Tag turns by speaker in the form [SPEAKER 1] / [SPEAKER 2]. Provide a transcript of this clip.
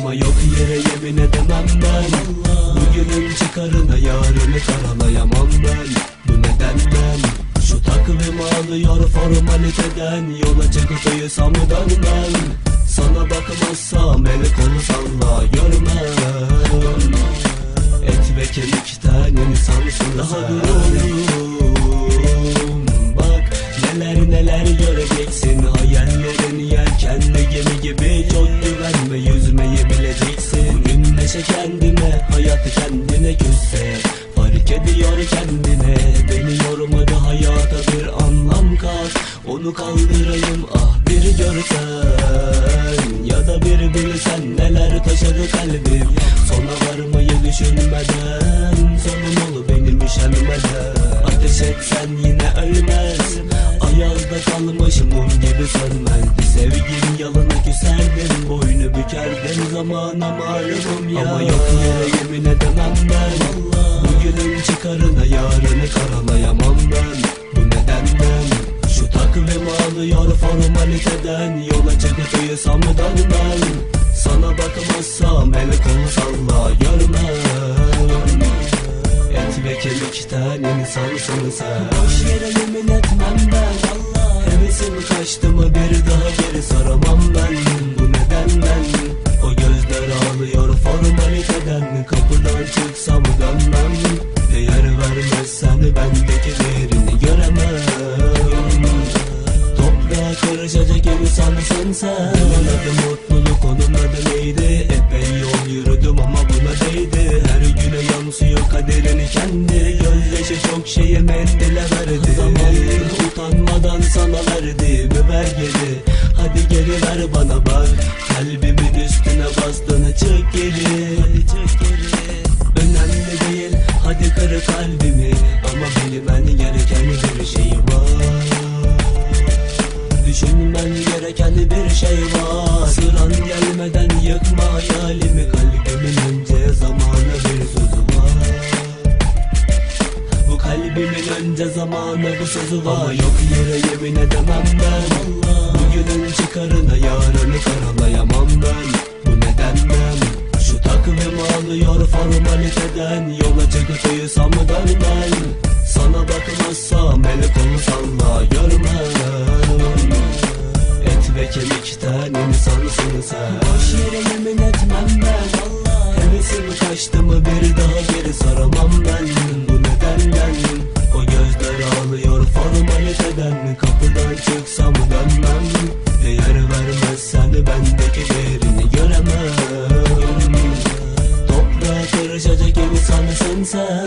[SPEAKER 1] Ama yok yere yemin edemem ben. Bugünün çıkarına yarını karalayamam ben. Bu nedenden şu takvim alıyor formaliteden. Yola çıkıp uyusam dönmem. Sana bakmazsam el kolu salla görmem. Et ve kemikten insansın daha duruyorum. Bak neler neler göreceksin. Hayallerin yelkenli gemi gibi. Çok güvenme, yüzmeyi bileceksin. Bugün neşe kendine, hayat kendine küsse. Fark ediyor kendine. Beni yormadı hayata bir anlam kat. Onu kaldırayım ah bir görsen. Ya da bir bilsen neler taşıdı kalbim. Sona varmayı düşünmeden. Sonun ol benim üşenmeden. Ateş etsen yine ölmez. Ayazda kalmış mum gibi sönmez. Sevgin yalına küserdim. Boynu bükerdim zamana malumum ya. Ama yok yere yemin edemem ben. Bugünün çıkarına yarını karalayamam ben. Bu nedenden şu takvim alıyor formaliteden. Yola çıkıp uyusam dönmem. Sana bakmazsam el kolu salla görmem. Et ve kemikten insansın sen. Boş yere yemin etmem ben. Hevesim kaçtı mı bir daha geri saramam ben. Bu nedenden o gözler ağlıyor formaliteden. Kapıdan çıksam dönmem. Değer vermezsen bendeki değerini göremem. Toprağa karışacak insansın sen. Onun adı mutluluk, onun adı neydi? Epey yol yürüdüm ama buna değdi. Her güne yansıyor kaderini kendi. Gözyaşı çok şeye mendile verdi. Zaman utanmadan sana verdi. Ver geri, hadi geri ver bana bak. Kalbimin üstüne bastığını çık geri. Önemli değil, hadi kır kalbimi. Ama bilmen gereken bir şey var. Düşünmen gereken bir şey var. Sıran gelmeden yıkma hayalimi. Kalbimin önce zamana bir sözü var. Bu kalbimin önce zamana bir sözü var. Ama yok yere yemin edemem ben. Bugünün çıkarına yarını karalayamam ben. Bu nedenden şu takvim alıyor formaliteden. Yola çıkıp uyusam dönmem. Sana bakmazsam el kolu salla görmem. Et ve kemikten insansın sen. Boş yere yemin etmem ben. Hevesim kaçtı mı bir daha geri saramam ben. Bu nedenden o gözler ağlıyor formaliteden. Kapıdan çıksam dönmem. Değer vermezsen bendeki değerini göremem. Toprağa karışacak insansın sen.